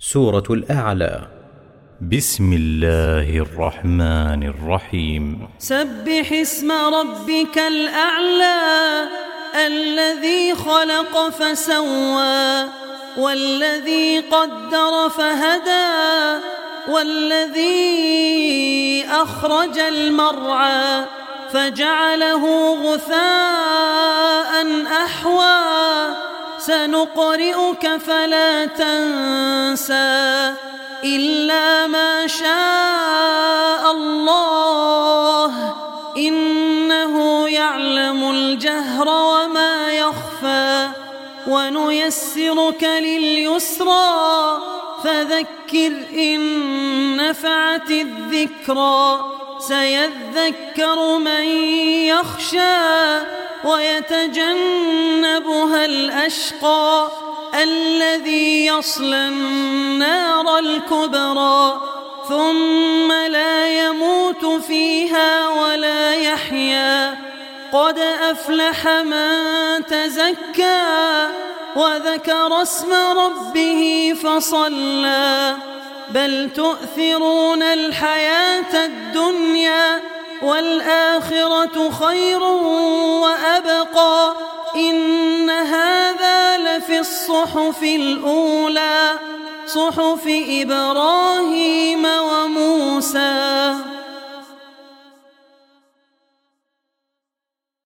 سورة الأعلى. بسم الله الرحمن الرحيم. سبح اسم ربك الأعلى الذي خلق فسوى والذي قدر فهدى والذي أخرج المرعى فجعله غثاء أحوى سنقرئك فلا تنسى إلا ما شاء الله إنه يعلم الجهر وما يخفى ونيسرك لليسرى فذكر إن نفعت الذكرى سيذكر من يخشى ويتجنبها الأشقى الذي يصلى النار الكبرى ثم لا يموت فيها ولا يحيا قد أفلح من تزكى وذكر اسم ربه فصلى بل تؤثرون الحياة الدنيا والآخرة خير وأبقى إن هذا لفي الصحف الأولى صحف إبراهيم وموسى.